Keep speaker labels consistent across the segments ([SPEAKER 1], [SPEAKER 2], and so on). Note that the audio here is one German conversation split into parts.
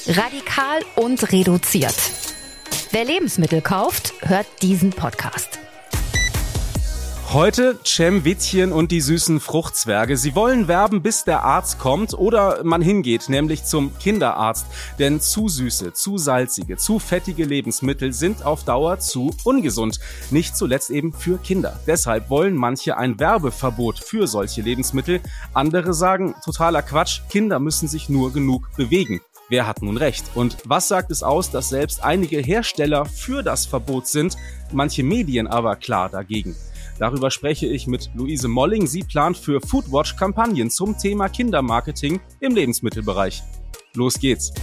[SPEAKER 1] Radikal und reduziert. Wer Lebensmittel kauft, hört diesen Podcast.
[SPEAKER 2] Heute Cem Wittchen und die süßen Fruchtzwerge. Sie wollen werben, bis der Arzt kommt oder man hingeht, nämlich zum Kinderarzt. Denn zu süße, zu salzige, zu fettige Lebensmittel sind auf Dauer zu ungesund. Nicht zuletzt eben für Kinder. Deshalb wollen manche ein Werbeverbot für solche Lebensmittel. Andere sagen, totaler Quatsch, Kinder müssen sich nur genug bewegen. Wer hat nun recht? Und was sagt es aus, dass selbst einige Hersteller für das Verbot sind, manche Medien aber klar dagegen? Darüber spreche ich mit Luise Molling. Sie plant für Foodwatch Kampagnen zum Thema Kindermarketing im Lebensmittelbereich. Los geht's.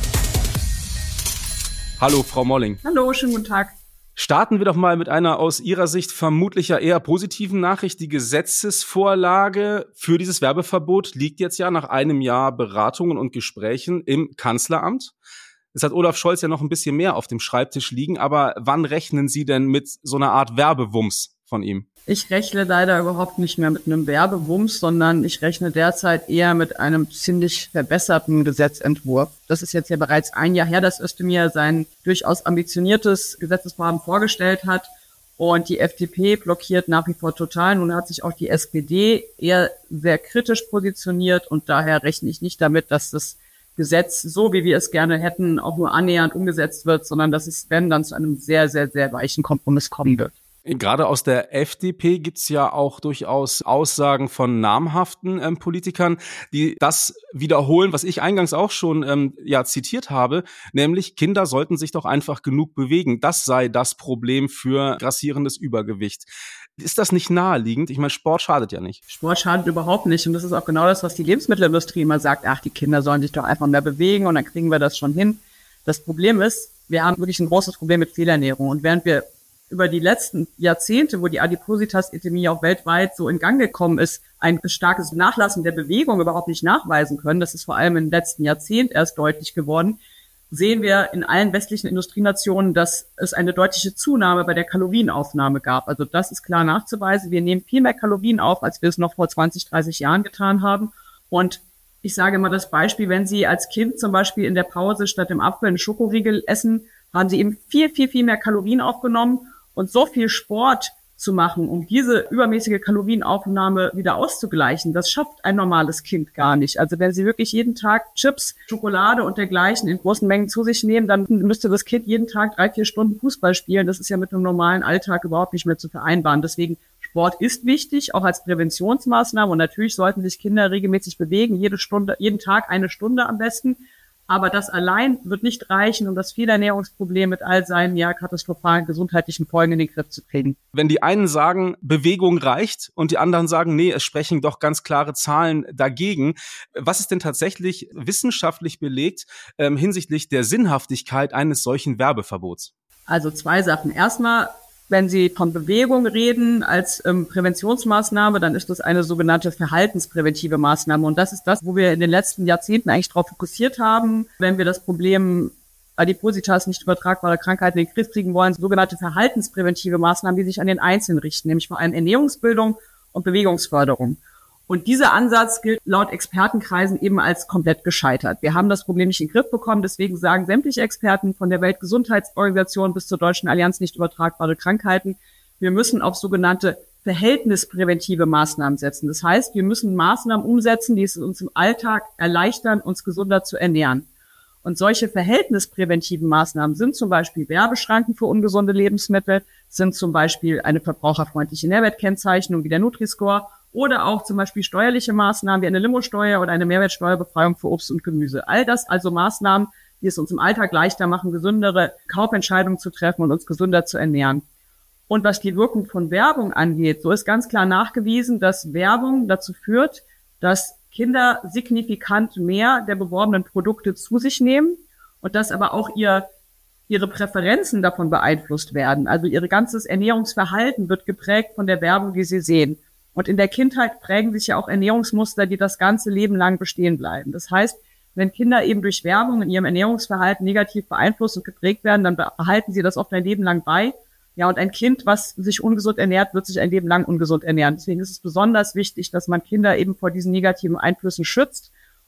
[SPEAKER 2] Hallo, Frau Molling.
[SPEAKER 3] Hallo, schönen guten Tag.
[SPEAKER 2] Starten wir doch mal mit einer aus Ihrer Sicht vermutlich ja eher positiven Nachricht. Die Gesetzesvorlage für dieses Werbeverbot liegt jetzt ja nach einem Jahr Beratungen und Gesprächen im Kanzleramt. Es hat Olaf Scholz ja noch ein bisschen mehr auf dem Schreibtisch liegen, aber wann rechnen Sie denn mit so einer Art Werbewumms von ihm?
[SPEAKER 3] Ich rechne leider überhaupt nicht mehr mit einem Werbewumms, sondern ich rechne derzeit eher mit einem ziemlich verbesserten Gesetzentwurf. Das ist jetzt ja bereits ein Jahr her, dass Özdemir sein durchaus ambitioniertes Gesetzesvorhaben vorgestellt hat und die FDP blockiert nach wie vor total. Nun hat sich auch die SPD eher sehr kritisch positioniert und daher rechne ich nicht damit, dass das Gesetz, so wie wir es gerne hätten, auch nur annähernd umgesetzt wird, sondern dass es, wenn, dann zu einem sehr, sehr, sehr weichen Kompromiss kommen wird.
[SPEAKER 2] Gerade aus der FDP gibt's ja auch durchaus Aussagen von namhaften Politikern, die das wiederholen, was ich eingangs auch schon zitiert habe, nämlich Kinder sollten sich doch einfach genug bewegen. Das sei das Problem für grassierendes Übergewicht. Ist das nicht naheliegend? Ich meine, Sport schadet ja nicht.
[SPEAKER 3] Sport schadet überhaupt nicht und das ist auch genau das, was die Lebensmittelindustrie immer sagt. Ach, die Kinder sollen sich doch einfach mehr bewegen und dann kriegen wir das schon hin. Das Problem ist, wir haben wirklich ein großes Problem mit Fehlernährung und während wir über die letzten Jahrzehnte, wo die Adipositas-Epidemie auch weltweit so in Gang gekommen ist, ein starkes Nachlassen der Bewegung überhaupt nicht nachweisen können, das ist vor allem im letzten Jahrzehnt erst deutlich geworden, sehen wir in allen westlichen Industrienationen, dass es eine deutliche Zunahme bei der Kalorienaufnahme gab. Also das ist klar nachzuweisen. Wir nehmen viel mehr Kalorien auf, als wir es noch vor 20, 30 Jahren getan haben. Und ich sage immer das Beispiel, wenn Sie als Kind zum Beispiel in der Pause statt dem Apfel einen Schokoriegel essen, haben Sie eben viel, viel, viel mehr Kalorien aufgenommen. Und so viel Sport zu machen, um diese übermäßige Kalorienaufnahme wieder auszugleichen, das schafft ein normales Kind gar nicht. Also wenn Sie wirklich jeden Tag Chips, Schokolade und dergleichen in großen Mengen zu sich nehmen, dann müsste das Kind jeden Tag 3-4 Stunden Fußball spielen. Das ist ja mit einem normalen Alltag überhaupt nicht mehr zu vereinbaren. Deswegen Sport ist wichtig, auch als Präventionsmaßnahme. Und natürlich sollten sich Kinder regelmäßig bewegen, jeden Tag 1 Stunde am besten. Aber das allein wird nicht reichen, um das Fehlernährungsproblem mit all seinen katastrophalen gesundheitlichen Folgen in den Griff zu kriegen.
[SPEAKER 2] Wenn die einen sagen, Bewegung reicht und die anderen sagen, nee, es sprechen doch ganz klare Zahlen dagegen. Was ist denn tatsächlich wissenschaftlich belegt hinsichtlich der Sinnhaftigkeit eines solchen Werbeverbots?
[SPEAKER 3] Also 2 Sachen. Erstmal, wenn Sie von Bewegung reden als Präventionsmaßnahme, dann ist das eine sogenannte verhaltenspräventive Maßnahme. Und das ist das, wo wir in den letzten Jahrzehnten eigentlich darauf fokussiert haben, wenn wir das Problem Adipositas, nicht übertragbare Krankheiten, in den Griff kriegen wollen, sogenannte verhaltenspräventive Maßnahmen, die sich an den Einzelnen richten, nämlich vor allem Ernährungsbildung und Bewegungsförderung. Und dieser Ansatz gilt laut Expertenkreisen eben als komplett gescheitert. Wir haben das Problem nicht in den Griff bekommen, deswegen sagen sämtliche Experten von der Weltgesundheitsorganisation bis zur Deutschen Allianz nicht übertragbare Krankheiten, wir müssen auf sogenannte verhältnispräventive Maßnahmen setzen. Das heißt, wir müssen Maßnahmen umsetzen, die es uns im Alltag erleichtern, uns gesünder zu ernähren. Und solche verhältnispräventiven Maßnahmen sind zum Beispiel Werbeschranken für ungesunde Lebensmittel, sind zum Beispiel eine verbraucherfreundliche Nährwertkennzeichnung wie der Nutri-Score oder auch zum Beispiel steuerliche Maßnahmen wie eine Limosteuer oder eine Mehrwertsteuerbefreiung für Obst und Gemüse. All das also Maßnahmen, die es uns im Alltag leichter machen, gesündere Kaufentscheidungen zu treffen und uns gesünder zu ernähren. Und was die Wirkung von Werbung angeht, so ist ganz klar nachgewiesen, dass Werbung dazu führt, dass Kinder signifikant mehr der beworbenen Produkte zu sich nehmen und dass aber auch ihre Präferenzen davon beeinflusst werden. Also ihr ganzes Ernährungsverhalten wird geprägt von der Werbung, die sie sehen. Und in der Kindheit prägen sich ja auch Ernährungsmuster, die das ganze Leben lang bestehen bleiben. Das heißt, wenn Kinder eben durch Werbung in ihrem Ernährungsverhalten negativ beeinflusst und geprägt werden, dann behalten sie das oft ein Leben lang bei. Ja, und ein Kind, was sich ungesund ernährt, wird sich ein Leben lang ungesund ernähren. Deswegen ist es besonders wichtig, dass man Kinder eben vor diesen negativen Einflüssen schützt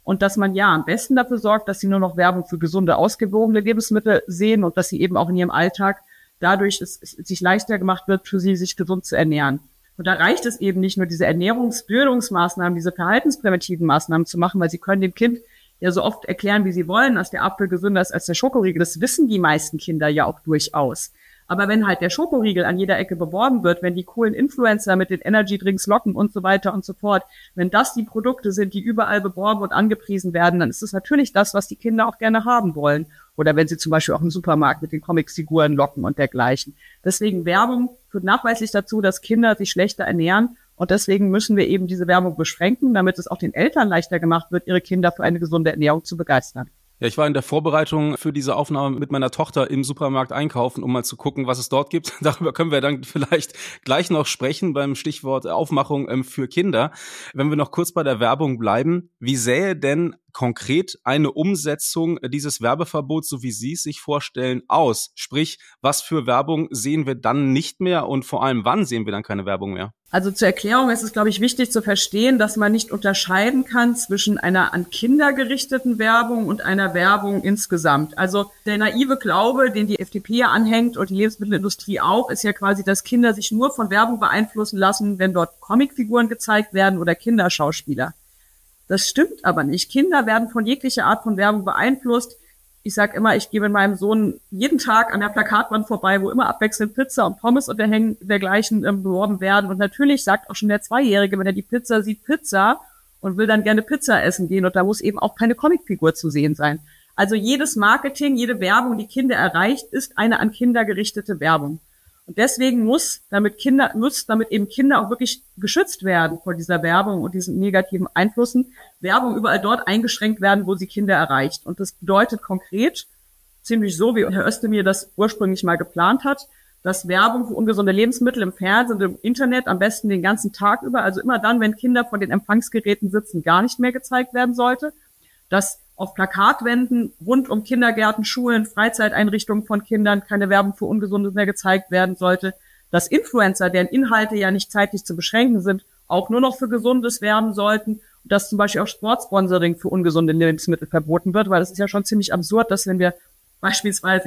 [SPEAKER 3] und dass man ja am besten dafür sorgt, dass sie nur noch Werbung für gesunde, ausgewogene Lebensmittel sehen und dass sie eben auch in ihrem Alltag dadurch es sich leichter gemacht wird, für sie sich gesund zu ernähren. Und da reicht es eben nicht nur, diese Ernährungsbildungsmaßnahmen, diese verhaltenspräventiven Maßnahmen zu machen, weil sie können dem Kind ja so oft erklären, wie sie wollen, dass der Apfel gesünder ist als der Schokoriegel. Das wissen die meisten Kinder ja auch durchaus. Aber wenn halt der Schokoriegel an jeder Ecke beworben wird, wenn die coolen Influencer mit den Energy-Drinks locken und so weiter und so fort, wenn das die Produkte sind, die überall beworben und angepriesen werden, dann ist es natürlich das, was die Kinder auch gerne haben wollen. Oder wenn sie zum Beispiel auch im Supermarkt mit den Comicfiguren locken und dergleichen. Deswegen Werbung führt nachweislich dazu, dass Kinder sich schlechter ernähren. Und deswegen müssen wir eben diese Werbung beschränken, damit es auch den Eltern leichter gemacht wird, ihre Kinder für eine gesunde Ernährung zu begeistern.
[SPEAKER 2] Ja, ich war in der Vorbereitung für diese Aufnahme mit meiner Tochter im Supermarkt einkaufen, um mal zu gucken, was es dort gibt. Darüber können wir dann vielleicht gleich noch sprechen beim Stichwort Aufmachung für Kinder. Wenn wir noch kurz bei der Werbung bleiben, wie sähe denn konkret eine Umsetzung dieses Werbeverbots, so wie Sie es sich vorstellen, aus? Sprich, was für Werbung sehen wir dann nicht mehr und vor allem, wann sehen wir dann keine Werbung mehr?
[SPEAKER 3] Also zur Erklärung ist es, glaube ich, wichtig zu verstehen, dass man nicht unterscheiden kann zwischen einer an Kinder gerichteten Werbung und einer Werbung insgesamt. Also der naive Glaube, den die FDP ja anhängt und die Lebensmittelindustrie auch, ist ja quasi, dass Kinder sich nur von Werbung beeinflussen lassen, wenn dort Comicfiguren gezeigt werden oder Kinderschauspieler. Das stimmt aber nicht. Kinder werden von jeglicher Art von Werbung beeinflusst. Ich sage immer, ich gehe mit meinem Sohn jeden Tag an der Plakatwand vorbei, wo immer abwechselnd Pizza und Pommes und dergleichen beworben werden. Und natürlich sagt auch schon der Zweijährige, wenn er die Pizza sieht, Pizza und will dann gerne Pizza essen gehen. Und da muss eben auch keine Comicfigur zu sehen sein. Also jedes Marketing, jede Werbung, die Kinder erreicht, ist eine an Kinder gerichtete Werbung. Und deswegen muss damit eben Kinder auch wirklich geschützt werden vor dieser Werbung und diesen negativen Einflüssen, Werbung überall dort eingeschränkt werden, wo sie Kinder erreicht. Und das bedeutet konkret, ziemlich so, wie Herr Özdemir das ursprünglich mal geplant hat, dass Werbung für ungesunde Lebensmittel im Fernsehen und im Internet am besten den ganzen Tag über, also immer dann, wenn Kinder vor den Empfangsgeräten sitzen, gar nicht mehr gezeigt werden sollte, dass auf Plakatwänden rund um Kindergärten, Schulen, Freizeiteinrichtungen von Kindern keine Werbung für Ungesundes mehr gezeigt werden sollte, dass Influencer, deren Inhalte ja nicht zeitlich zu beschränken sind, auch nur noch für Gesundes werben sollten, und dass zum Beispiel auch Sportsponsoring für ungesunde Lebensmittel verboten wird, weil es ist ja schon ziemlich absurd, dass wenn wir beispielsweise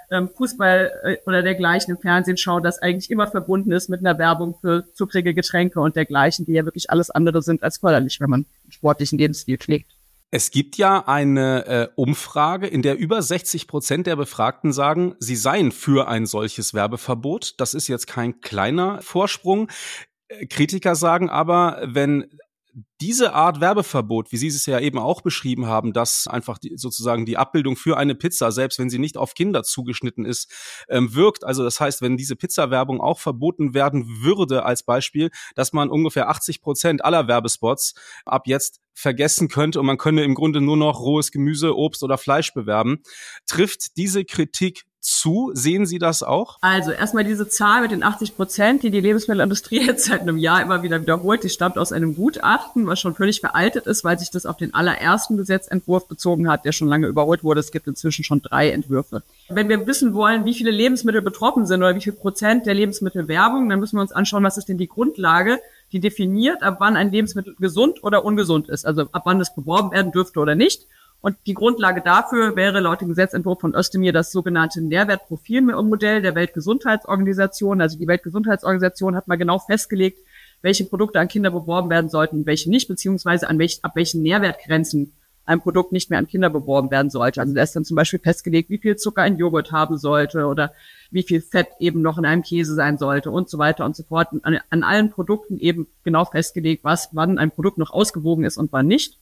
[SPEAKER 3] Fußball oder dergleichen im Fernsehen schauen, das eigentlich immer verbunden ist mit einer Werbung für zuckrige Getränke und dergleichen, die ja wirklich alles andere sind als förderlich, wenn man einen sportlichen Lebensstil pflegt.
[SPEAKER 2] Es gibt ja eine Umfrage, in der über 60% der Befragten sagen, sie seien für ein solches Werbeverbot. Das ist jetzt kein kleiner Vorsprung. Kritiker sagen aber, wenn diese Art Werbeverbot, wie Sie es ja eben auch beschrieben haben, dass einfach sozusagen die Abbildung für eine Pizza, selbst wenn sie nicht auf Kinder zugeschnitten ist, wirkt. Also das heißt, wenn diese Pizza-Werbung auch verboten werden würde, als Beispiel, dass man ungefähr 80% aller Werbespots ab jetzt vergessen könnte und man könne im Grunde nur noch rohes Gemüse, Obst oder Fleisch bewerben. Trifft diese Kritik zu? Sehen Sie das auch?
[SPEAKER 3] Also erstmal diese Zahl mit den 80%, die Lebensmittelindustrie jetzt seit einem Jahr immer wieder wiederholt, die stammt aus einem Gutachten, was schon völlig veraltet ist, weil sich das auf den allerersten Gesetzentwurf bezogen hat, der schon lange überholt wurde. Es gibt inzwischen schon 3 Entwürfe. Wenn wir wissen wollen, wie viele Lebensmittel betroffen sind oder wie viel Prozent der Lebensmittelwerbung, dann müssen wir uns anschauen, was ist denn die Grundlage, die definiert, ab wann ein Lebensmittel gesund oder ungesund ist, also ab wann es beworben werden dürfte oder nicht. Und die Grundlage dafür wäre laut dem Gesetzentwurf von Özdemir das sogenannte Nährwertprofilmodell der Weltgesundheitsorganisation. Also die Weltgesundheitsorganisation hat mal genau festgelegt, welche Produkte an Kinder beworben werden sollten und welche nicht, beziehungsweise ab welchen Nährwertgrenzen ein Produkt nicht mehr an Kinder beworben werden sollte. Also da ist dann zum Beispiel festgelegt, wie viel Zucker ein Joghurt haben sollte oder wie viel Fett eben noch in einem Käse sein sollte und so weiter und so fort. Und an allen Produkten eben genau festgelegt, wann ein Produkt noch ausgewogen ist und wann nicht.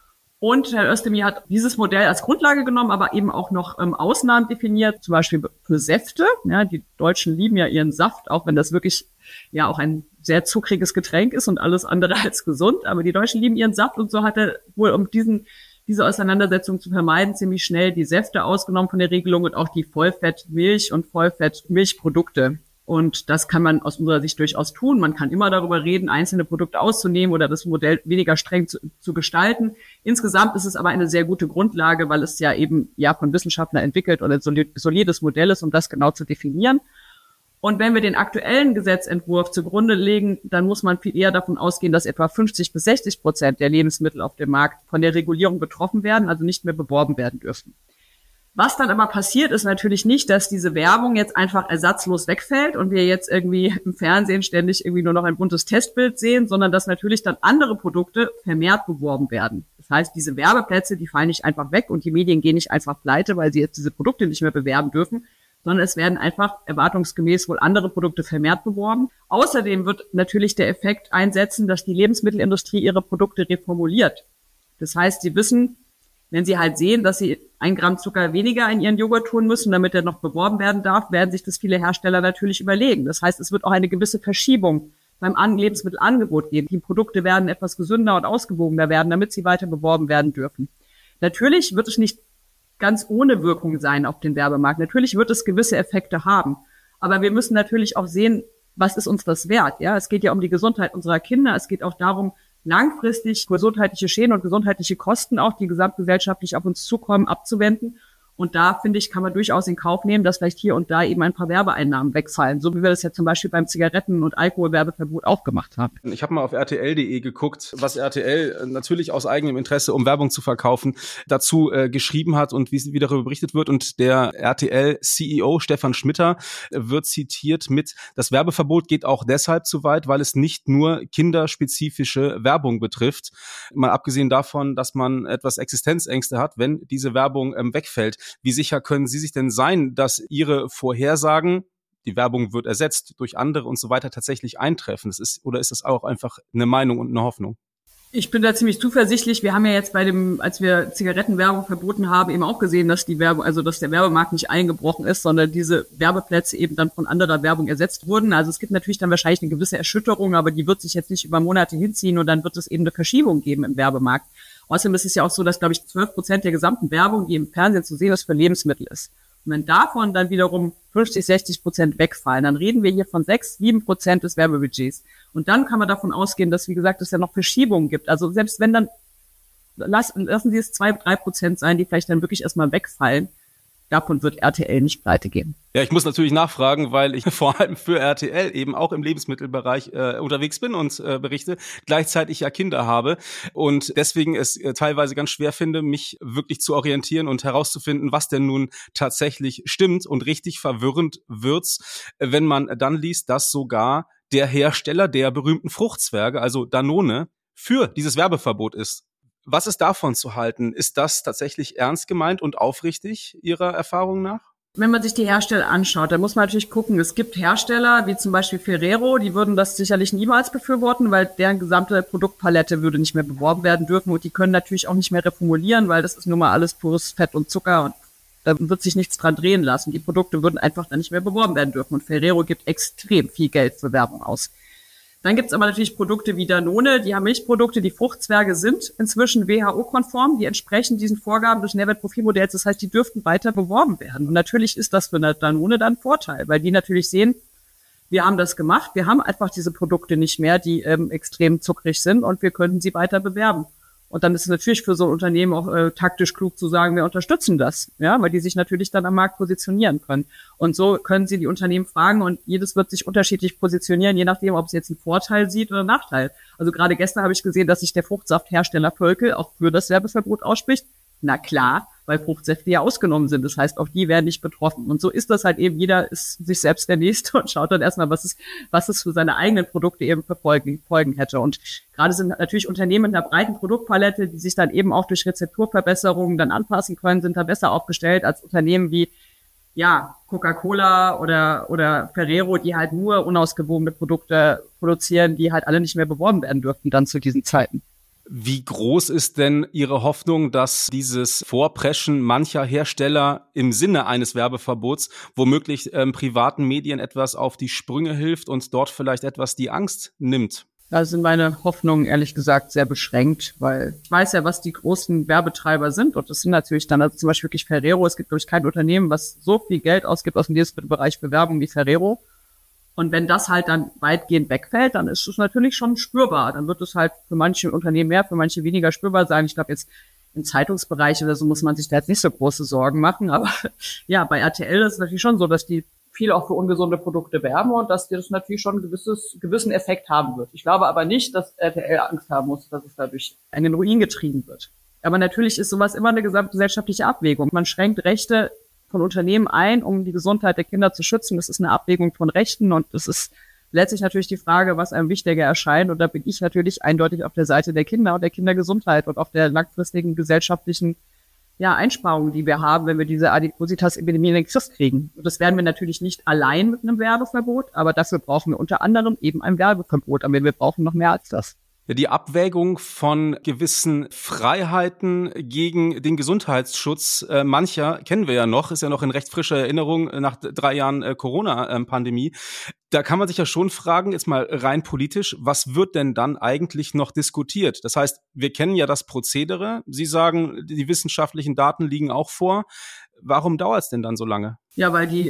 [SPEAKER 3] Und Herr Özdemir hat dieses Modell als Grundlage genommen, aber eben auch noch Ausnahmen definiert, zum Beispiel für Säfte. Ja, die Deutschen lieben ja ihren Saft, auch wenn das wirklich ja auch ein sehr zuckriges Getränk ist und alles andere als gesund. Aber die Deutschen lieben ihren Saft und so hat er wohl, um diese Auseinandersetzung zu vermeiden, ziemlich schnell die Säfte ausgenommen von der Regelung und auch die Vollfettmilch und Vollfettmilchprodukte. Und das kann man aus unserer Sicht durchaus tun. Man kann immer darüber reden, einzelne Produkte auszunehmen oder das Modell weniger streng zu gestalten. Insgesamt ist es aber eine sehr gute Grundlage, weil es ja eben von Wissenschaftlern entwickelt und ein solides Modell ist, um das genau zu definieren. Und wenn wir den aktuellen Gesetzentwurf zugrunde legen, dann muss man viel eher davon ausgehen, dass etwa 50-60% der Lebensmittel auf dem Markt von der Regulierung betroffen werden, also nicht mehr beworben werden dürfen. Was dann aber passiert, ist natürlich nicht, dass diese Werbung jetzt einfach ersatzlos wegfällt und wir jetzt irgendwie im Fernsehen ständig irgendwie nur noch ein buntes Testbild sehen, sondern dass natürlich dann andere Produkte vermehrt beworben werden. Das heißt, diese Werbeplätze, die fallen nicht einfach weg und die Medien gehen nicht einfach pleite, weil sie jetzt diese Produkte nicht mehr bewerben dürfen, sondern es werden einfach erwartungsgemäß wohl andere Produkte vermehrt beworben. Außerdem wird natürlich der Effekt einsetzen, dass die Lebensmittelindustrie ihre Produkte reformuliert. Das heißt, sie wissen, wenn sie halt sehen, dass sie 1 Gramm Zucker weniger in ihren Joghurt tun müssen, damit er noch beworben werden darf, werden sich das viele Hersteller natürlich überlegen. Das heißt, es wird auch eine gewisse Verschiebung beim Lebensmittelangebot geben. Die Produkte werden etwas gesünder und ausgewogener werden, damit sie weiter beworben werden dürfen. Natürlich wird es nicht ganz ohne Wirkung sein auf den Werbemarkt. Natürlich wird es gewisse Effekte haben. Aber wir müssen natürlich auch sehen, was ist uns das wert? Ja, es geht ja um die Gesundheit unserer Kinder. Es geht auch darum, langfristig gesundheitliche Schäden und gesundheitliche Kosten auch, die gesamtgesellschaftlich auf uns zukommen, abzuwenden. Und da, finde ich, kann man durchaus in Kauf nehmen, dass vielleicht hier und da eben ein paar Werbeeinnahmen wegfallen, so wie wir das ja zum Beispiel beim Zigaretten- und Alkoholwerbeverbot auch gemacht haben.
[SPEAKER 2] Ich habe mal auf rtl.de geguckt, was RTL natürlich aus eigenem Interesse, um Werbung zu verkaufen, dazu geschrieben hat und wie darüber berichtet wird. Und der RTL-CEO Stefan Schmitter wird zitiert mit: Das Werbeverbot geht auch deshalb zu weit, weil es nicht nur kinderspezifische Werbung betrifft. Mal abgesehen davon, dass man etwas Existenzängste hat, wenn diese Werbung wegfällt. Wie sicher können Sie sich denn sein, dass Ihre Vorhersagen, die Werbung wird ersetzt durch andere und so weiter, tatsächlich eintreffen? Oder ist das auch einfach eine Meinung und eine Hoffnung?
[SPEAKER 3] Ich bin da ziemlich zuversichtlich. Wir haben ja jetzt als wir Zigarettenwerbung verboten haben, eben auch gesehen, dass dass der Werbemarkt nicht eingebrochen ist, sondern diese Werbeplätze eben dann von anderer Werbung ersetzt wurden. Also es gibt natürlich dann wahrscheinlich eine gewisse Erschütterung, aber die wird sich jetzt nicht über Monate hinziehen und dann wird es eben eine Verschiebung geben im Werbemarkt. Außerdem ist es ja auch so, dass, glaube ich, 12% der gesamten Werbung, die im Fernsehen zu sehen ist, für Lebensmittel ist. Und wenn davon dann wiederum 50-60% wegfallen, dann reden wir hier von 6-7% des Werbebudgets. Und dann kann man davon ausgehen, dass, wie gesagt, es ja noch Verschiebungen gibt. Also selbst wenn dann, lassen Sie es 2-3% sein, die vielleicht dann wirklich erstmal wegfallen. Davon wird RTL nicht pleite gehen.
[SPEAKER 2] Ja, ich muss natürlich nachfragen, weil ich vor allem für RTL eben auch im Lebensmittelbereich unterwegs bin und berichte, gleichzeitig ja Kinder habe und deswegen es teilweise ganz schwer finde, mich wirklich zu orientieren und herauszufinden, was denn nun tatsächlich stimmt. Und richtig verwirrend wird's, wenn man dann liest, dass sogar der Hersteller der berühmten Fruchtzwerge, also Danone, für dieses Werbeverbot ist. Was ist davon zu halten? Ist das tatsächlich ernst gemeint und aufrichtig Ihrer Erfahrung nach?
[SPEAKER 3] Wenn man sich die Hersteller anschaut, dann muss man natürlich gucken, es gibt Hersteller, wie zum Beispiel Ferrero, die würden das sicherlich niemals befürworten, weil deren gesamte Produktpalette würde nicht mehr beworben werden dürfen und die können natürlich auch nicht mehr reformulieren, weil das ist nun mal alles pures Fett und Zucker und da wird sich nichts dran drehen lassen. Die Produkte würden einfach dann nicht mehr beworben werden dürfen und Ferrero gibt extrem viel Geld für Werbung aus. Dann gibt's aber natürlich Produkte wie Danone, die haben Milchprodukte, die Fruchtzwerge sind inzwischen WHO-konform, die entsprechen diesen Vorgaben des Nährwertprofilmodells, das heißt, die dürften weiter beworben werden. Und natürlich ist das für eine Danone dann ein Vorteil, weil die natürlich sehen, wir haben das gemacht, wir haben einfach diese Produkte nicht mehr, die extrem zuckrig sind und wir könnten sie weiter bewerben. Und dann ist es natürlich für so ein Unternehmen auch taktisch klug zu sagen, wir unterstützen das, ja, weil die sich natürlich dann am Markt positionieren können. Und so können sie die Unternehmen fragen und jedes wird sich unterschiedlich positionieren, je nachdem, ob es jetzt einen Vorteil sieht oder einen Nachteil. Also gerade gestern habe ich gesehen, dass sich der Fruchtsafthersteller Völkel auch für das Werbeverbot ausspricht. Na klar, weil Fruchtsäfte ja ausgenommen sind. Das heißt, auch die werden nicht betroffen. Und so ist das halt eben, jeder ist sich selbst der Nächste und schaut dann erstmal, was es für seine eigenen Produkte eben für Folgen hätte. Und gerade sind natürlich Unternehmen mit einer breiten Produktpalette, die sich dann eben auch durch Rezepturverbesserungen dann anpassen können, sind da besser aufgestellt als Unternehmen wie, ja, Coca-Cola oder Ferrero, die halt nur unausgewogene Produkte produzieren, die halt alle nicht mehr beworben werden dürften dann zu diesen Zeiten.
[SPEAKER 2] Wie groß ist denn Ihre Hoffnung, dass dieses Vorpreschen mancher Hersteller im Sinne eines Werbeverbots womöglich privaten Medien etwas auf die Sprünge hilft und dort vielleicht etwas die Angst nimmt?
[SPEAKER 3] Da sind meine Hoffnungen ehrlich gesagt sehr beschränkt, weil ich weiß ja, was die großen Werbetreiber sind und das sind natürlich dann also zum Beispiel wirklich Ferrero. Es gibt, glaube ich, kein Unternehmen, was so viel Geld ausgibt aus dem Lebensmittelbereich für Werbung wie Ferrero. Und wenn das halt dann weitgehend wegfällt, dann ist es natürlich schon spürbar. Dann wird es halt für manche Unternehmen mehr, für manche weniger spürbar sein. Ich glaube jetzt im Zeitungsbereich oder so muss man sich da jetzt nicht so große Sorgen machen. Aber ja, bei RTL ist es natürlich schon so, dass die viel auch für ungesunde Produkte werben und dass das natürlich schon einen gewissen Effekt haben wird. Ich glaube aber nicht, dass RTL Angst haben muss, dass es dadurch in den Ruin getrieben wird. Aber natürlich ist sowas immer eine gesamtgesellschaftliche Abwägung. Man schränkt Rechte von Unternehmen ein, um die Gesundheit der Kinder zu schützen. Das ist eine Abwägung von Rechten und das ist letztlich natürlich die Frage, was einem wichtiger erscheint. Und da bin ich natürlich eindeutig auf der Seite der Kinder und der Kindergesundheit und auf der langfristigen gesellschaftlichen Einsparungen, die wir haben, wenn wir diese Adipositas-Epidemie in den Griff kriegen. Und das werden wir natürlich nicht allein mit einem Werbeverbot, aber dafür brauchen wir unter anderem eben ein Werbeverbot. Aber wir brauchen noch mehr als das.
[SPEAKER 2] Ja, die Abwägung von gewissen Freiheiten gegen den Gesundheitsschutz mancher kennen wir ja noch, ist ja noch in recht frischer Erinnerung nach 3 Jahren Corona-Pandemie. Da kann man sich ja schon fragen, jetzt mal rein politisch, was wird denn dann eigentlich noch diskutiert? Das heißt, wir kennen ja das Prozedere. Sie sagen, die wissenschaftlichen Daten liegen auch vor. Warum dauert es denn dann so lange?
[SPEAKER 3] Ja, weil die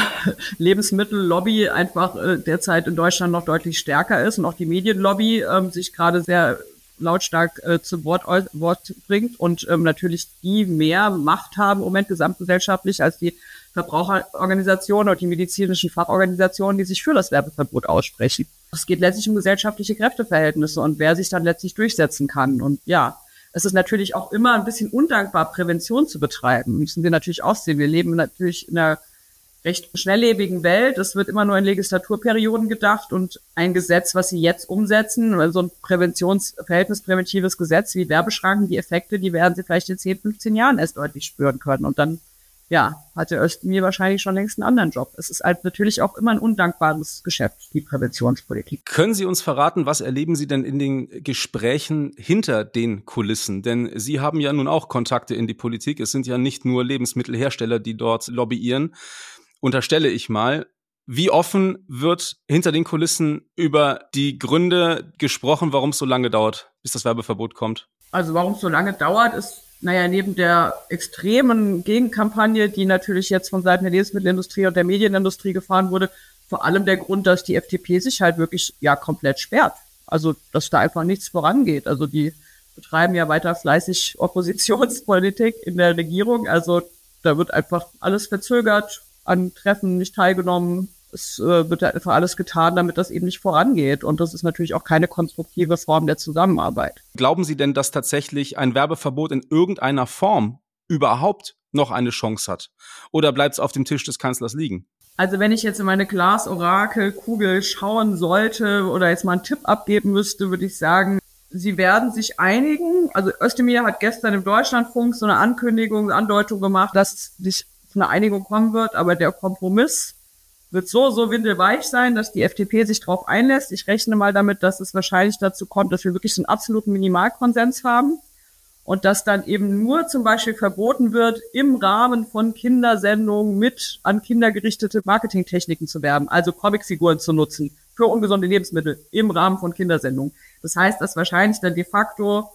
[SPEAKER 3] Lebensmittellobby einfach derzeit in Deutschland noch deutlich stärker ist und auch die Medienlobby sich gerade sehr lautstark zu Wort bringt und natürlich die mehr Macht haben im Moment gesamtgesellschaftlich als die Verbraucherorganisationen und die medizinischen Fachorganisationen, die sich für das Werbeverbot aussprechen. Es geht letztlich um gesellschaftliche Kräfteverhältnisse und wer sich dann letztlich durchsetzen kann. Und ja, es ist natürlich auch immer ein bisschen undankbar, Prävention zu betreiben. Müssen wir natürlich auch sehen. Wir leben natürlich in einer recht schnelllebigen Welt. Es wird immer nur in Legislaturperioden gedacht und ein Gesetz, was Sie jetzt umsetzen, also ein verhältnispräventives Gesetz wie Werbeschranken, die Effekte, die werden Sie vielleicht in 10, 15 Jahren erst deutlich spüren können. Und dann, hat der Özdemir wahrscheinlich schon längst einen anderen Job. Es ist halt natürlich auch immer ein undankbares Geschäft, die Präventionspolitik.
[SPEAKER 2] Können Sie uns verraten, was erleben Sie denn in den Gesprächen hinter den Kulissen? Denn Sie haben ja nun auch Kontakte in die Politik. Es sind ja nicht nur Lebensmittelhersteller, die dort lobbyieren. Unterstelle ich mal. Wie offen wird hinter den Kulissen über die Gründe gesprochen, warum es so lange dauert, bis das Werbeverbot kommt?
[SPEAKER 3] Also warum es so lange dauert, ist neben der extremen Gegenkampagne, die natürlich jetzt von Seiten der Lebensmittelindustrie und der Medienindustrie gefahren wurde, vor allem der Grund, dass die FDP sich halt wirklich komplett sperrt. Also dass da einfach nichts vorangeht. Also die betreiben ja weiter fleißig Oppositionspolitik in der Regierung. Also da wird einfach alles verzögert, an Treffen nicht teilgenommen. Es wird einfach alles getan, damit das eben nicht vorangeht. Und das ist natürlich auch keine konstruktive Form der Zusammenarbeit.
[SPEAKER 2] Glauben Sie denn, dass tatsächlich ein Werbeverbot in irgendeiner Form überhaupt noch eine Chance hat? Oder bleibt es auf dem Tisch des Kanzlers liegen?
[SPEAKER 3] Also wenn ich jetzt in meine Glas-Orakel-Kugel schauen sollte oder jetzt mal einen Tipp abgeben müsste, würde ich sagen, sie werden sich einigen. Also Özdemir hat gestern im Deutschlandfunk so eine Andeutung gemacht, dass nicht zu einer Einigung kommen wird, aber der Kompromiss wird so windelweich sein, dass die FDP sich darauf einlässt. Ich rechne mal damit, dass es wahrscheinlich dazu kommt, dass wir wirklich so einen absoluten Minimalkonsens haben und dass dann eben nur zum Beispiel verboten wird, im Rahmen von Kindersendungen mit an Kinder gerichtete Marketingtechniken zu werben, also Comicfiguren zu nutzen für ungesunde Lebensmittel im Rahmen von Kindersendungen. Das heißt, dass wahrscheinlich dann de facto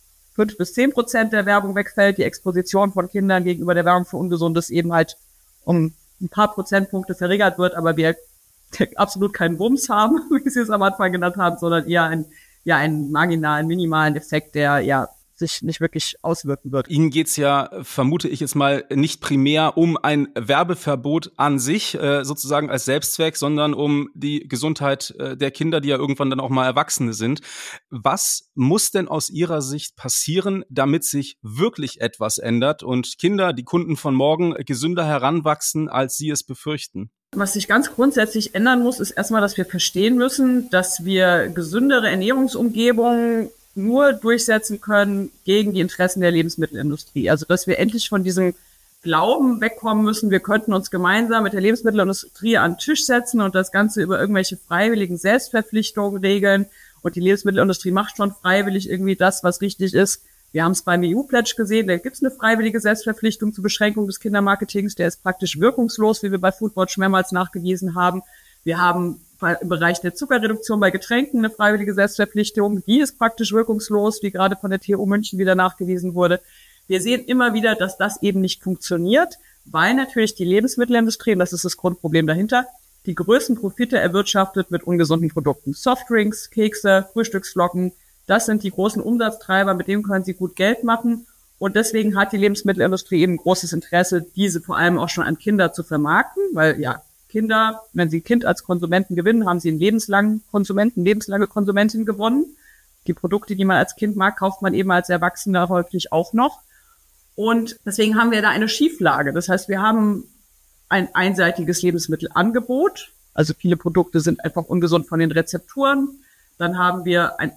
[SPEAKER 3] 5-10% der Werbung wegfällt, die Exposition von Kindern gegenüber der Werbung für Ungesundes eben halt um ein paar Prozentpunkte verringert wird, aber wir absolut keinen Wumms haben, wie Sie es am Anfang genannt haben, sondern eher einen marginalen, minimalen Effekt, der sich nicht wirklich auswirken wird.
[SPEAKER 2] Ihnen geht's ja, vermute ich jetzt mal, nicht primär um ein Werbeverbot an sich, sozusagen als Selbstzweck, sondern um die Gesundheit der Kinder, die ja irgendwann dann auch mal Erwachsene sind. Was muss denn aus Ihrer Sicht passieren, damit sich wirklich etwas ändert und Kinder, die Kunden von morgen, gesünder heranwachsen, als Sie es befürchten?
[SPEAKER 3] Was sich ganz grundsätzlich ändern muss, ist erstmal, dass wir verstehen müssen, dass wir gesündere Ernährungsumgebungen nur durchsetzen können gegen die Interessen der Lebensmittelindustrie. Also dass wir endlich von diesem Glauben wegkommen müssen, wir könnten uns gemeinsam mit der Lebensmittelindustrie an den Tisch setzen und das Ganze über irgendwelche freiwilligen Selbstverpflichtungen regeln. Und die Lebensmittelindustrie macht schon freiwillig irgendwie das, was richtig ist. Wir haben es beim EU-Pledge gesehen, da gibt es eine freiwillige Selbstverpflichtung zur Beschränkung des Kindermarketings, der ist praktisch wirkungslos, wie wir bei Foodwatch mehrmals nachgewiesen haben. Wir haben im Bereich der Zuckerreduktion bei Getränken eine freiwillige Selbstverpflichtung, die ist praktisch wirkungslos, wie gerade von der TU München wieder nachgewiesen wurde. Wir sehen immer wieder, dass das eben nicht funktioniert, weil natürlich die Lebensmittelindustrie, und das ist das Grundproblem dahinter, die größten Profite erwirtschaftet mit ungesunden Produkten. Softdrinks, Kekse, Frühstücksflocken, das sind die großen Umsatztreiber, mit denen können sie gut Geld machen. Und deswegen hat die Lebensmittelindustrie eben großes Interesse, diese vor allem auch schon an Kinder zu vermarkten, weil Kinder, wenn sie Kind als Konsumenten gewinnen, haben sie einen lebenslange Konsumentin gewonnen. Die Produkte, die man als Kind mag, kauft man eben als Erwachsener häufig auch noch. Und deswegen haben wir da eine Schieflage. Das heißt, wir haben ein einseitiges Lebensmittelangebot. Also viele Produkte sind einfach ungesund von den Rezepturen. Dann haben wir eine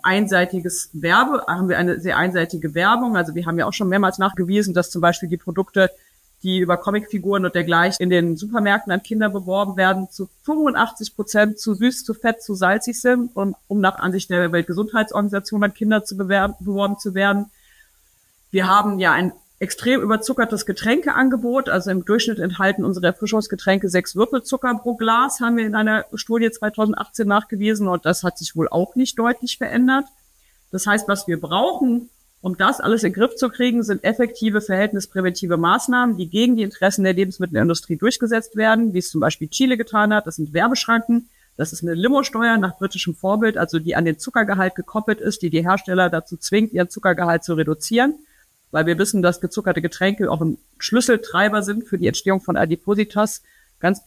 [SPEAKER 3] sehr einseitige Werbung. Also wir haben ja auch schon mehrmals nachgewiesen, dass zum Beispiel die Produkte, die über Comicfiguren und dergleichen in den Supermärkten an Kinder beworben werden, zu 85% zu süß, zu fett, zu salzig sind, um nach Ansicht der Weltgesundheitsorganisation an Kinder beworben zu werden. Wir haben ja ein extrem überzuckertes Getränkeangebot. Also im Durchschnitt enthalten unsere Erfrischungsgetränke 6 Würfelzucker pro Glas, haben wir in einer Studie 2018 nachgewiesen. Und das hat sich wohl auch nicht deutlich verändert. Das heißt, was wir brauchen, um das alles in den Griff zu kriegen, sind effektive, verhältnispräventive Maßnahmen, die gegen die Interessen der Lebensmittelindustrie durchgesetzt werden, wie es zum Beispiel Chile getan hat. Das sind Werbeschranken. Das ist eine Limosteuer nach britischem Vorbild, also die an den Zuckergehalt gekoppelt ist, die die Hersteller dazu zwingt, ihren Zuckergehalt zu reduzieren. Weil wir wissen, dass gezuckerte Getränke auch ein Schlüsseltreiber sind für die Entstehung von Adipositas, ganz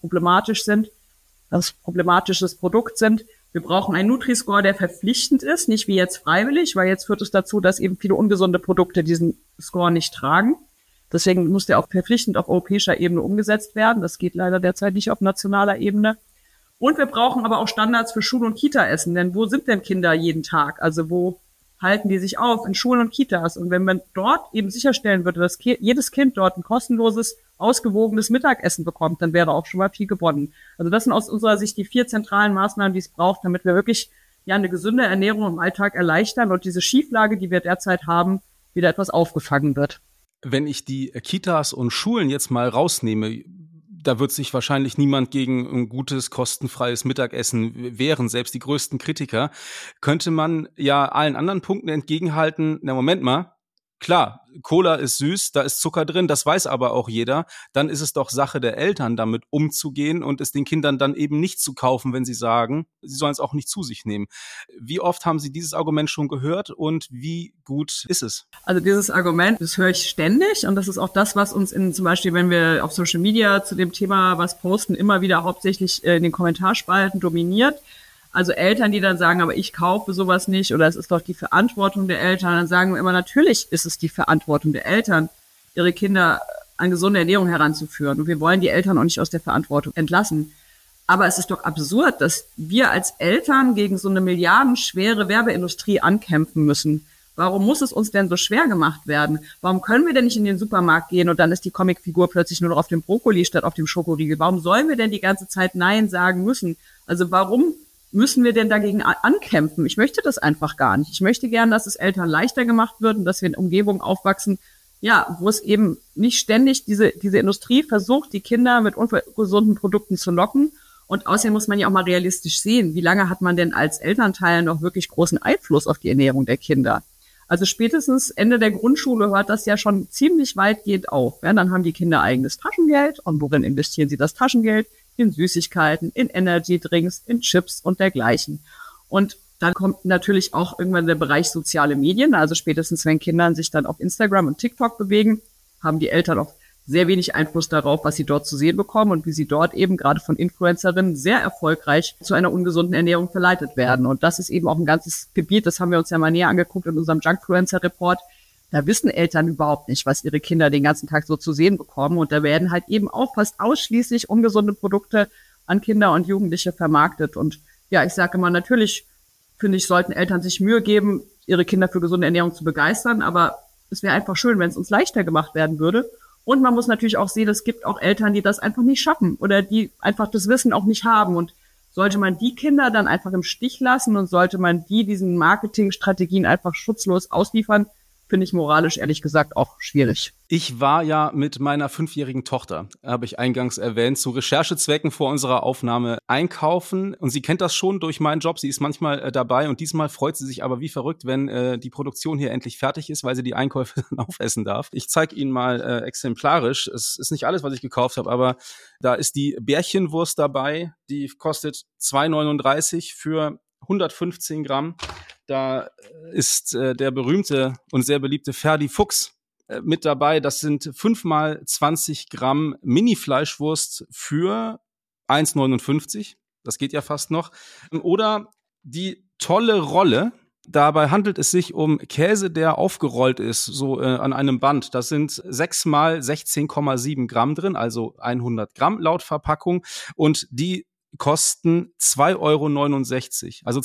[SPEAKER 3] problematisches Produkt sind. Wir brauchen einen Nutri-Score, der verpflichtend ist, nicht wie jetzt freiwillig, weil jetzt führt es dazu, dass eben viele ungesunde Produkte diesen Score nicht tragen. Deswegen muss der auch verpflichtend auf europäischer Ebene umgesetzt werden. Das geht leider derzeit nicht auf nationaler Ebene. Und wir brauchen aber auch Standards für Schul- und Kita-Essen, denn wo sind denn Kinder jeden Tag? Also wo halten die sich auf? In Schulen und Kitas. Und wenn man dort eben sicherstellen würde, dass jedes Kind dort ein kostenloses, ausgewogenes Mittagessen bekommt, dann wäre auch schon mal viel gewonnen. Also das sind aus unserer Sicht die 4 zentralen Maßnahmen, die es braucht, damit wir wirklich eine gesunde Ernährung im Alltag erleichtern und diese Schieflage, die wir derzeit haben, wieder etwas aufgefangen wird.
[SPEAKER 2] Wenn ich die Kitas und Schulen jetzt mal rausnehme, da wird sich wahrscheinlich niemand gegen ein gutes, kostenfreies Mittagessen wehren, selbst die größten Kritiker. Könnte man ja allen anderen Punkten entgegenhalten, na Moment mal, klar, Cola ist süß, da ist Zucker drin, das weiß aber auch jeder. Dann ist es doch Sache der Eltern, damit umzugehen und es den Kindern dann eben nicht zu kaufen, wenn sie sagen, sie sollen es auch nicht zu sich nehmen. Wie oft haben Sie dieses Argument schon gehört und wie gut ist es?
[SPEAKER 3] Also dieses Argument, das höre ich ständig und das ist auch das, was uns zum Beispiel, wenn wir auf Social Media zu dem Thema was posten, immer wieder hauptsächlich in den Kommentarspalten dominiert. Also Eltern, die dann sagen, aber ich kaufe sowas nicht oder es ist doch die Verantwortung der Eltern. Dann sagen wir immer, natürlich ist es die Verantwortung der Eltern, ihre Kinder an gesunde Ernährung heranzuführen. Und wir wollen die Eltern auch nicht aus der Verantwortung entlassen. Aber es ist doch absurd, dass wir als Eltern gegen so eine milliardenschwere Werbeindustrie ankämpfen müssen. Warum muss es uns denn so schwer gemacht werden? Warum können wir denn nicht in den Supermarkt gehen und dann ist die Comicfigur plötzlich nur noch auf dem Brokkoli statt auf dem Schokoriegel? Warum sollen wir denn die ganze Zeit Nein sagen müssen? Also warum müssen wir denn dagegen ankämpfen? Ich möchte das einfach gar nicht. Ich möchte gern, dass es Eltern leichter gemacht wird und dass wir in Umgebungen aufwachsen, ja, wo es eben nicht ständig diese Industrie versucht, die Kinder mit ungesunden Produkten zu locken. Und außerdem muss man ja auch mal realistisch sehen, wie lange hat man denn als Elternteil noch wirklich großen Einfluss auf die Ernährung der Kinder? Also spätestens Ende der Grundschule hört das ja schon ziemlich weitgehend auf. Ja, dann haben die Kinder eigenes Taschengeld. Und worin investieren sie das Taschengeld? In Süßigkeiten, in Energy-Drinks, in Chips und dergleichen. Und dann kommt natürlich auch irgendwann der Bereich soziale Medien. Also spätestens, wenn Kinder sich dann auf Instagram und TikTok bewegen, haben die Eltern auch sehr wenig Einfluss darauf, was sie dort zu sehen bekommen und wie sie dort eben gerade von Influencerinnen sehr erfolgreich zu einer ungesunden Ernährung verleitet werden. Und das ist eben auch ein ganzes Gebiet, das haben wir uns ja mal näher angeguckt in unserem Junkfluencer-Report. Da wissen Eltern überhaupt nicht, was ihre Kinder den ganzen Tag so zu sehen bekommen. Und da werden halt eben auch fast ausschließlich ungesunde Produkte an Kinder und Jugendliche vermarktet. Und ja, ich sage immer, natürlich, finde ich, sollten Eltern sich Mühe geben, ihre Kinder für gesunde Ernährung zu begeistern. Aber es wäre einfach schön, wenn es uns leichter gemacht werden würde. Und man muss natürlich auch sehen, es gibt auch Eltern, die das einfach nicht schaffen oder die einfach das Wissen auch nicht haben. Und sollte man die Kinder dann einfach im Stich lassen und sollte man diesen Marketingstrategien einfach schutzlos ausliefern, finde ich moralisch ehrlich gesagt auch schwierig.
[SPEAKER 2] Ich war ja mit meiner 5-jährigen Tochter, habe ich eingangs erwähnt, zu Recherchezwecken vor unserer Aufnahme einkaufen. Und sie kennt das schon durch meinen Job. Sie ist manchmal dabei und diesmal freut sie sich aber wie verrückt, wenn die Produktion hier endlich fertig ist, weil sie die Einkäufe dann aufessen darf. Ich zeige Ihnen mal exemplarisch. Es ist nicht alles, was ich gekauft habe, aber da ist die Bärchenwurst dabei. Die kostet 2,39 für 115 Gramm. Da ist der berühmte und sehr beliebte Ferdi Fuchs mit dabei. Das sind 5 mal 20 Gramm Mini-Fleischwurst für 1,59, das geht ja fast noch. Oder die tolle Rolle. Dabei handelt es sich um Käse, der aufgerollt ist, so an einem Band. Das sind 6 mal 16,7 Gramm drin, also 100 Gramm laut Verpackung. Und die kosten 2,69 €. Also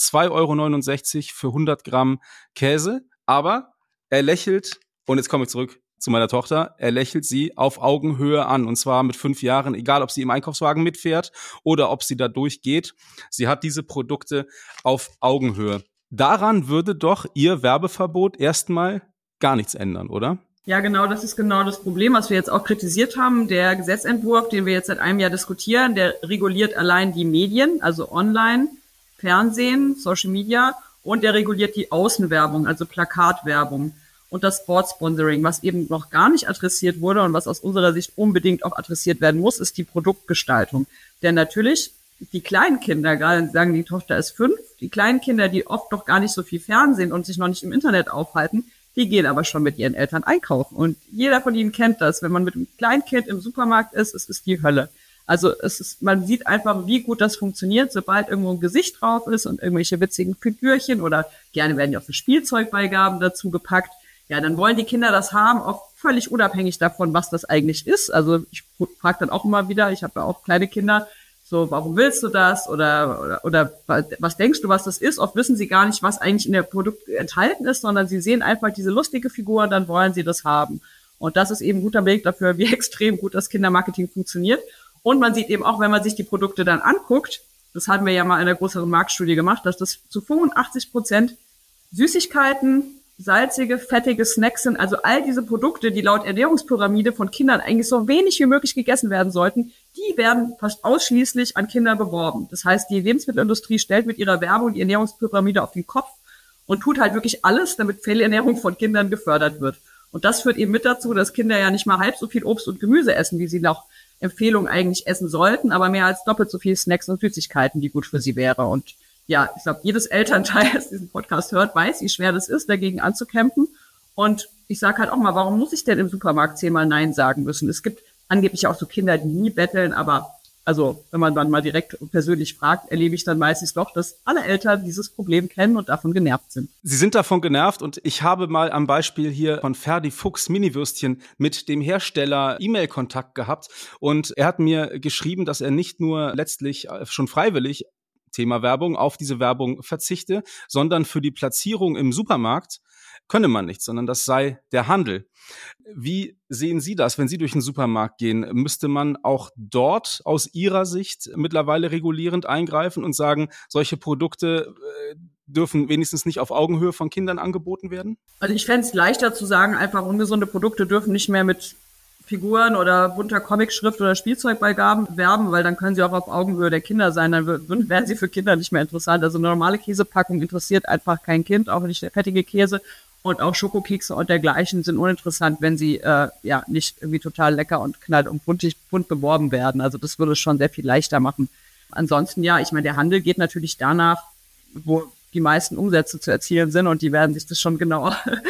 [SPEAKER 2] 2,69 € für 100 Gramm Käse. Aber er lächelt, und jetzt komme ich zurück zu meiner Tochter, er lächelt sie auf Augenhöhe an. Und zwar mit 5 Jahren, egal ob sie im Einkaufswagen mitfährt oder ob sie da durchgeht. Sie hat diese Produkte auf Augenhöhe. Daran würde doch Ihr Werbeverbot erstmal gar nichts ändern, oder?
[SPEAKER 3] Ja, genau, das ist genau das Problem, was wir jetzt auch kritisiert haben. Der Gesetzentwurf, den wir jetzt seit einem Jahr diskutieren, der reguliert allein die Medien, also Online, Fernsehen, Social Media, und der reguliert die Außenwerbung, also Plakatwerbung und das Sportsponsoring. Was eben noch gar nicht adressiert wurde und was aus unserer Sicht unbedingt auch adressiert werden muss, ist die Produktgestaltung. Denn natürlich die kleinen Kinder, gerade sagen, die Tochter ist 5, die kleinen Kinder, die oft noch gar nicht so viel Fernsehen und sich noch nicht im Internet aufhalten, die gehen aber schon mit ihren Eltern einkaufen. Und jeder von ihnen kennt das. Wenn man mit einem kleinen Kind im Supermarkt ist, es ist die Hölle. Also man sieht einfach, wie gut das funktioniert, sobald irgendwo ein Gesicht drauf ist und irgendwelche witzigen Figürchen oder gerne werden ja auch so Spielzeugbeigaben dazu gepackt. Ja, dann wollen die Kinder das haben, auch völlig unabhängig davon, was das eigentlich ist. Also ich frage dann auch immer wieder, ich habe ja auch kleine Kinder, so, warum willst du das? Oder was denkst du, was das ist? Oft wissen sie gar nicht, was eigentlich in der Produkt enthalten ist, sondern sie sehen einfach diese lustige Figur und dann wollen sie das haben. Und das ist eben ein guter Beleg dafür, wie extrem gut das Kindermarketing funktioniert. Und man sieht eben auch, wenn man sich die Produkte dann anguckt, das hatten wir ja mal in einer größeren Marktstudie gemacht, dass das zu 85% Süßigkeiten, salzige, fettige Snacks sind, also all diese Produkte, die laut Ernährungspyramide von Kindern eigentlich so wenig wie möglich gegessen werden sollten, die werden fast ausschließlich an Kinder beworben. Das heißt, die Lebensmittelindustrie stellt mit ihrer Werbung die Ernährungspyramide auf den Kopf und tut halt wirklich alles, damit Fehlernährung von Kindern gefördert wird. Und das führt eben mit dazu, dass Kinder ja nicht mal halb so viel Obst und Gemüse essen, wie sie nach Empfehlung eigentlich essen sollten, aber mehr als doppelt so viel Snacks und Süßigkeiten, die gut für sie wäre. Und ja, ich glaube, jedes Elternteil, das diesen Podcast hört, weiß, wie schwer das ist, dagegen anzukämpfen. Und ich sage halt auch mal, warum muss ich denn im Supermarkt 10-mal Nein sagen müssen? Es gibt angeblich auch so Kinder, die nie betteln, aber also wenn man dann mal direkt persönlich fragt, erlebe ich dann meistens doch, dass alle Eltern dieses Problem kennen und davon genervt sind.
[SPEAKER 2] Sie sind davon genervt und ich habe mal am Beispiel hier von Ferdi Fuchs Miniwürstchen mit dem Hersteller E-Mail-Kontakt gehabt und er hat mir geschrieben, dass er nicht nur letztlich schon freiwillig Thema Werbung auf diese Werbung verzichte, sondern für die Platzierung im Supermarkt könne man nicht, sondern das sei der Handel. Wie sehen Sie das, wenn Sie durch den Supermarkt gehen? Müsste man auch dort aus Ihrer Sicht mittlerweile regulierend eingreifen und sagen, solche Produkte dürfen wenigstens nicht auf Augenhöhe von Kindern angeboten werden?
[SPEAKER 3] Also ich fände es leichter zu sagen, einfach ungesunde Produkte dürfen nicht mehr mit Figuren oder bunter Comicschrift oder Spielzeugbeigaben werben, weil dann können sie auch auf Augenhöhe der Kinder sein, dann werden sie für Kinder nicht mehr interessant. Also eine normale Käsepackung interessiert einfach kein Kind, auch nicht der fettige Käse. Und auch Schokokekse und dergleichen sind uninteressant, wenn sie nicht irgendwie total lecker und knall und bunt beworben werden. Also das würde es schon sehr viel leichter machen. Ansonsten ja, ich meine, der Handel geht natürlich danach, wo die meisten Umsätze zu erzielen sind und die werden sich das schon genau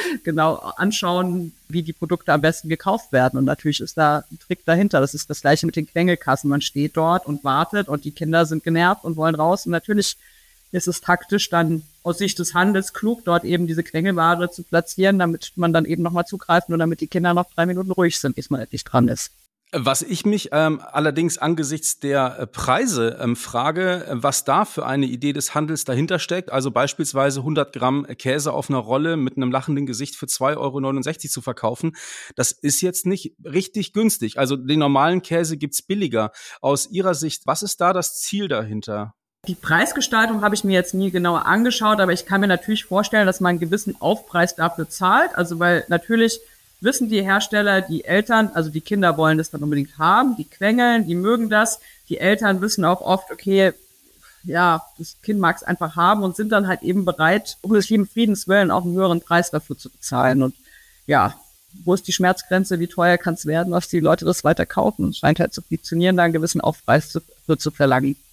[SPEAKER 3] anschauen, wie die Produkte am besten gekauft werden. Und natürlich ist da ein Trick dahinter. Das ist das Gleiche mit den Quengelkassen. Man steht dort und wartet und die Kinder sind genervt und wollen raus. Und natürlich ist es taktisch dann aus Sicht des Handels klug, dort eben diese Quengelware zu platzieren, damit man dann eben nochmal zugreift und damit die Kinder noch 3 Minuten ruhig sind, bis man endlich dran ist.
[SPEAKER 2] Was ich mich allerdings angesichts der Preise frage, was da für eine Idee des Handels dahinter steckt, also beispielsweise 100 Gramm Käse auf einer Rolle mit einem lachenden Gesicht für 2,69 € zu verkaufen, das ist jetzt nicht richtig günstig. Also den normalen Käse gibt's billiger. Aus Ihrer Sicht, was ist da das Ziel dahinter?
[SPEAKER 3] Die Preisgestaltung habe ich mir jetzt nie genauer angeschaut, aber ich kann mir natürlich vorstellen, dass man einen gewissen Aufpreis dafür zahlt. Also weil natürlich wissen die Hersteller, die Eltern, also die Kinder wollen das dann unbedingt haben, die quengeln, die mögen das. Die Eltern wissen auch oft, okay, ja, das Kind mag es einfach haben und sind dann halt eben bereit, um des lieben Friedens willen auch einen höheren Preis dafür zu bezahlen. Und ja, wo ist die Schmerzgrenze, wie teuer kann es werden, was die Leute das weiter kaufen? Es scheint halt zu funktionieren, da einen gewissen Aufpreis zu verlangen.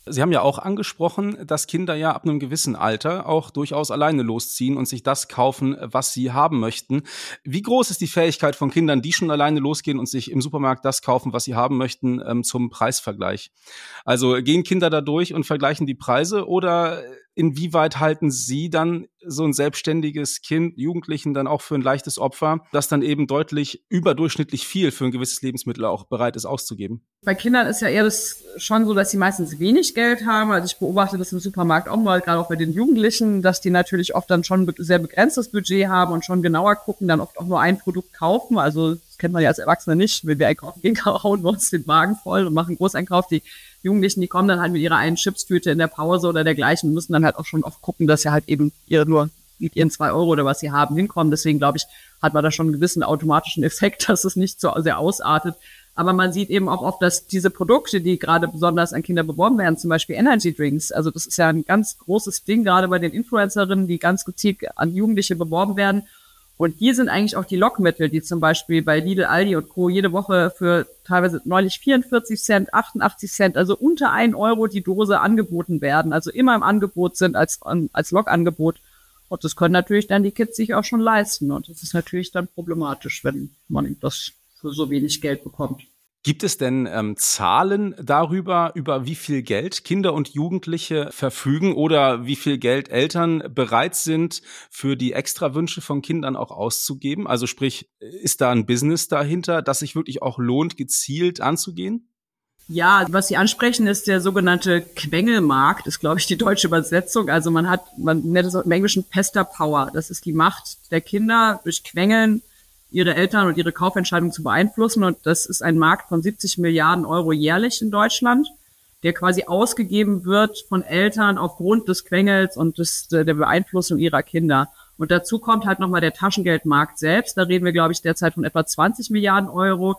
[SPEAKER 2] Sie haben ja auch angesprochen, dass Kinder ja ab einem gewissen Alter auch durchaus alleine losziehen und sich das kaufen, was sie haben möchten. Wie groß ist die Fähigkeit von Kindern, die schon alleine losgehen und sich im Supermarkt das kaufen, was sie haben möchten, zum Preisvergleich? Also gehen Kinder da durch und vergleichen die Preise oder inwieweit halten Sie dann so ein selbstständiges Kind, Jugendlichen dann auch für ein leichtes Opfer, das dann eben deutlich überdurchschnittlich viel für ein gewisses Lebensmittel auch bereit ist auszugeben?
[SPEAKER 3] Bei Kindern ist ja eher das schon so, dass sie meistens wenig Geld haben. Also ich beobachte das im Supermarkt auch mal, gerade auch bei den Jugendlichen, dass die natürlich oft dann schon sehr begrenztes Budget haben und schon genauer gucken, dann oft auch nur ein Produkt kaufen. Also das kennt man ja als Erwachsener nicht. Wenn wir einkaufen gehen, hauen wir uns den Wagen voll und machen Großeinkauf. Die Jugendlichen, die kommen dann halt mit ihrer einen Chipstüte in der Pause oder dergleichen und müssen dann halt auch schon oft gucken, dass sie halt eben mit ihren 2 Euro oder was sie haben hinkommen. Deswegen, glaube ich, hat man da schon einen gewissen automatischen Effekt, dass es nicht so sehr ausartet. Aber man sieht eben auch oft, dass diese Produkte, die gerade besonders an Kinder beworben werden, zum Beispiel Energy Drinks, also das ist ja ein ganz großes Ding, gerade bei den Influencerinnen, die ganz gezielt an Jugendliche beworben werden. Und die sind eigentlich auch die Lockmittel, die zum Beispiel bei Lidl, Aldi und Co. jede Woche für teilweise neulich 44 Cent, 88 Cent, also unter 1 Euro die Dose angeboten werden, also immer im Angebot sind als Lockangebot. Und das können natürlich dann die Kids sich auch schon leisten. Und das ist natürlich dann problematisch, wenn man das für so wenig Geld bekommt.
[SPEAKER 2] Gibt es denn Zahlen darüber, über wie viel Geld Kinder und Jugendliche verfügen oder wie viel Geld Eltern bereit sind, für die Extrawünsche von Kindern auch auszugeben? Also sprich, ist da ein Business dahinter, das sich wirklich auch lohnt, gezielt anzugehen?
[SPEAKER 3] Ja, was Sie ansprechen, ist der sogenannte Quengelmarkt, ist, glaube ich, die deutsche Übersetzung. Also man nennt es auch im Englischen Pester Power. Das ist die Macht der Kinder durch Quengeln, ihre Eltern und ihre Kaufentscheidung zu beeinflussen. Und das ist ein Markt von 70 Milliarden Euro jährlich in Deutschland, der quasi ausgegeben wird von Eltern aufgrund des Quengels und der Beeinflussung ihrer Kinder. Und dazu kommt halt nochmal der Taschengeldmarkt selbst. Da reden wir, glaube ich, derzeit von etwa 20 Milliarden Euro,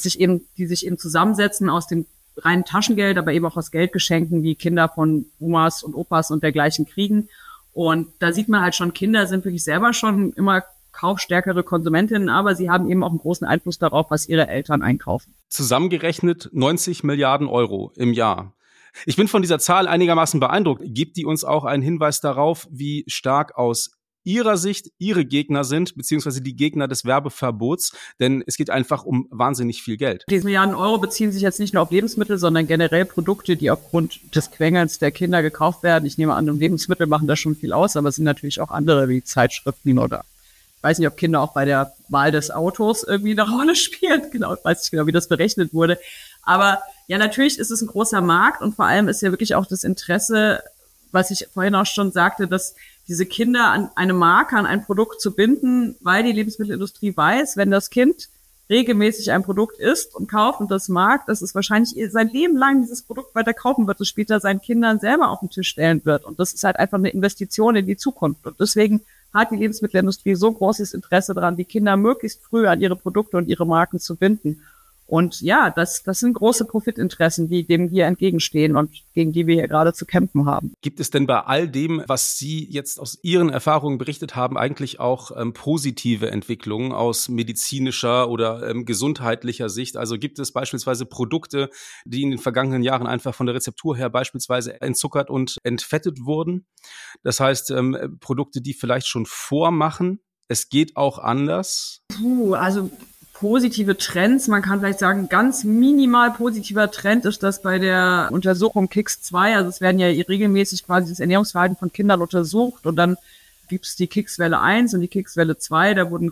[SPEAKER 3] die sich eben zusammensetzen aus dem reinen Taschengeld, aber eben auch aus Geldgeschenken, die Kinder von Omas und Opas und dergleichen kriegen. Und da sieht man halt schon, Kinder sind wirklich selber schon immer kaufstärkere Konsumentinnen, aber sie haben eben auch einen großen Einfluss darauf, was ihre Eltern einkaufen.
[SPEAKER 2] Zusammengerechnet 90 Milliarden Euro im Jahr. Ich bin von dieser Zahl einigermaßen beeindruckt. Gibt die uns auch einen Hinweis darauf, wie stark aus Ihrer Sicht Ihre Gegner sind, beziehungsweise die Gegner des Werbeverbots? Denn es geht einfach um wahnsinnig viel Geld.
[SPEAKER 3] Diese Milliarden Euro beziehen sich jetzt nicht nur auf Lebensmittel, sondern generell Produkte, die aufgrund des Quengelns der Kinder gekauft werden. Ich nehme an, Lebensmittel machen da schon viel aus, aber es sind natürlich auch andere wie Zeitschriften oder ich weiß nicht, ob Kinder auch bei der Wahl des Autos irgendwie eine Rolle spielen. Genau, ich weiß nicht genau, wie das berechnet wurde. Aber ja, natürlich ist es ein großer Markt und vor allem ist ja wirklich auch das Interesse, was ich vorhin auch schon sagte, dass diese Kinder an eine Marke, an ein Produkt zu binden, weil die Lebensmittelindustrie weiß, wenn das Kind regelmäßig ein Produkt isst und kauft und das mag, dass es wahrscheinlich sein Leben lang dieses Produkt weiter kaufen wird und später seinen Kindern selber auf den Tisch stellen wird. Und das ist halt einfach eine Investition in die Zukunft. Und deswegen hat die Lebensmittelindustrie so großes Interesse daran, die Kinder möglichst früh an ihre Produkte und ihre Marken zu binden. Und ja, das sind große Profitinteressen, die dem hier entgegenstehen und gegen die wir hier gerade zu kämpfen haben.
[SPEAKER 2] Gibt es denn bei all dem, was Sie jetzt aus Ihren Erfahrungen berichtet haben, eigentlich auch positive Entwicklungen aus medizinischer oder gesundheitlicher Sicht? Also gibt es beispielsweise Produkte, die in den vergangenen Jahren einfach von der Rezeptur her beispielsweise entzuckert und entfettet wurden? Das heißt, Produkte, die vielleicht schon vormachen, es geht auch anders?
[SPEAKER 3] Also positive Trends, man kann vielleicht sagen, ganz minimal positiver Trend ist das bei der Untersuchung KICS 2, also es werden ja regelmäßig quasi das Ernährungsverhalten von Kindern untersucht und dann gibt es die KICS-Welle 1 und die KICS-Welle 2, da wurde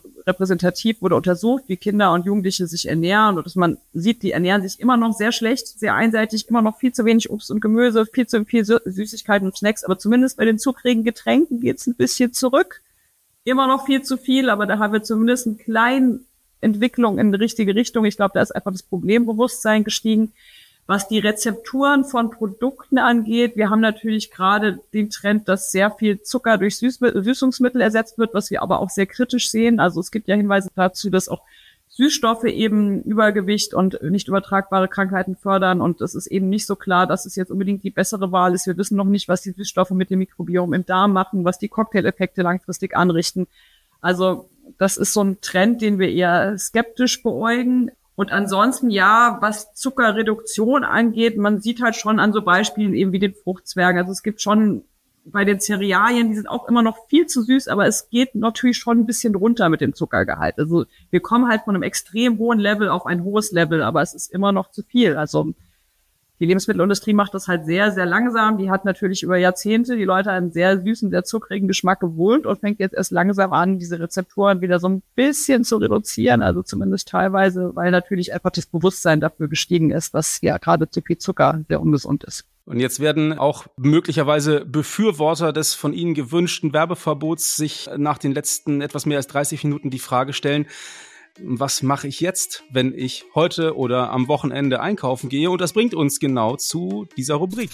[SPEAKER 3] untersucht, wie Kinder und Jugendliche sich ernähren und dass man sieht, die ernähren sich immer noch sehr schlecht, sehr einseitig, immer noch viel zu wenig Obst und Gemüse, viel zu viel Süßigkeiten und Snacks, aber zumindest bei den zuckrigen Getränken geht's ein bisschen zurück, immer noch viel zu viel, aber da haben wir zumindest einen kleinen Entwicklung in die richtige Richtung. Ich glaube, da ist einfach das Problembewusstsein gestiegen. Was die Rezepturen von Produkten angeht, wir haben natürlich gerade den Trend, dass sehr viel Zucker durch Süßungsmittel ersetzt wird, was wir aber auch sehr kritisch sehen. Also es gibt ja Hinweise dazu, dass auch Süßstoffe eben Übergewicht und nicht übertragbare Krankheiten fördern. Und es ist eben nicht so klar, dass es jetzt unbedingt die bessere Wahl ist. Wir wissen noch nicht, was die Süßstoffe mit dem Mikrobiom im Darm machen, was die Cocktaileffekte langfristig anrichten. Also das ist so ein Trend, den wir eher skeptisch beäugen. Und ansonsten, ja, was Zuckerreduktion angeht, man sieht halt schon an so Beispielen eben wie den Fruchtzwergen. Also es gibt schon bei den Cerealien, die sind auch immer noch viel zu süß, aber es geht natürlich schon ein bisschen runter mit dem Zuckergehalt. Also wir kommen halt von einem extrem hohen Level auf ein hohes Level, aber es ist immer noch zu viel. Also die Lebensmittelindustrie macht das halt sehr, sehr langsam. Die hat natürlich über Jahrzehnte die Leute einen sehr süßen, sehr zuckrigen Geschmack gewohnt und fängt jetzt erst langsam an, diese Rezeptoren wieder so ein bisschen zu reduzieren, also zumindest teilweise, weil natürlich einfach das Bewusstsein dafür gestiegen ist, dass ja gerade zu viel Zucker sehr ungesund ist.
[SPEAKER 2] Und jetzt werden auch möglicherweise Befürworter des von Ihnen gewünschten Werbeverbots sich nach den letzten etwas mehr als 30 Minuten die Frage stellen, was mache ich jetzt, wenn ich heute oder am Wochenende einkaufen gehe? Und das bringt uns genau zu dieser Rubrik.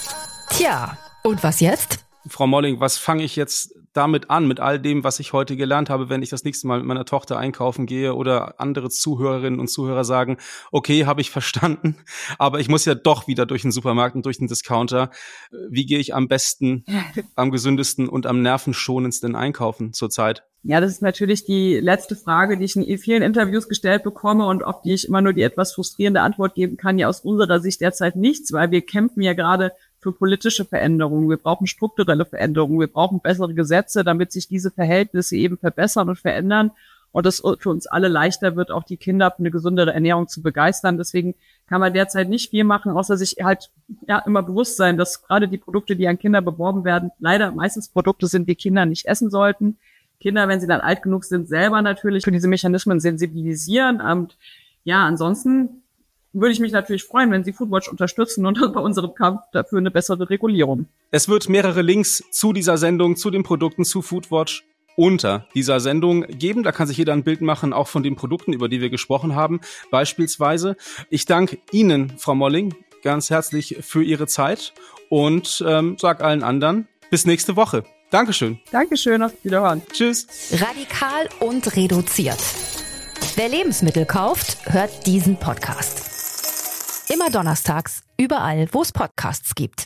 [SPEAKER 1] Tja, und was jetzt?
[SPEAKER 2] Frau Molling, was fange ich jetzt damit an, mit all dem, was ich heute gelernt habe, wenn ich das nächste Mal mit meiner Tochter einkaufen gehe oder andere Zuhörerinnen und Zuhörer sagen, okay, habe ich verstanden, aber ich muss ja doch wieder durch den Supermarkt und durch den Discounter. Wie gehe ich am besten, am gesündesten und am nervenschonendsten einkaufen zurzeit?
[SPEAKER 3] Ja, das ist natürlich die letzte Frage, die ich in vielen Interviews gestellt bekomme und auf die ich immer nur die etwas frustrierende Antwort geben kann. Ja, aus unserer Sicht derzeit nichts, weil wir kämpfen ja gerade für politische Veränderungen. Wir brauchen strukturelle Veränderungen. Wir brauchen bessere Gesetze, damit sich diese Verhältnisse eben verbessern und verändern und es für uns alle leichter wird, auch die Kinder für eine gesündere Ernährung zu begeistern. Deswegen kann man derzeit nicht viel machen, außer sich halt immer bewusst sein, dass gerade die Produkte, die an Kinder beworben werden, leider meistens Produkte sind, die Kinder nicht essen sollten. Kinder, wenn sie dann alt genug sind, selber natürlich für diese Mechanismen sensibilisieren. Und ja, ansonsten würde ich mich natürlich freuen, wenn Sie Foodwatch unterstützen und bei unserem Kampf dafür eine bessere Regulierung.
[SPEAKER 2] Es wird mehrere Links zu dieser Sendung, zu den Produkten, zu Foodwatch unter dieser Sendung geben. Da kann sich jeder ein Bild machen, auch von den Produkten, über die wir gesprochen haben, beispielsweise. Ich danke Ihnen, Frau Molling, ganz herzlich für Ihre Zeit und sage allen anderen, bis nächste Woche. Dankeschön.
[SPEAKER 3] Dankeschön, auf Wiederhören.
[SPEAKER 2] Tschüss.
[SPEAKER 1] Radikal und reduziert. Wer Lebensmittel kauft, hört diesen Podcast. Immer donnerstags, überall, wo es Podcasts gibt.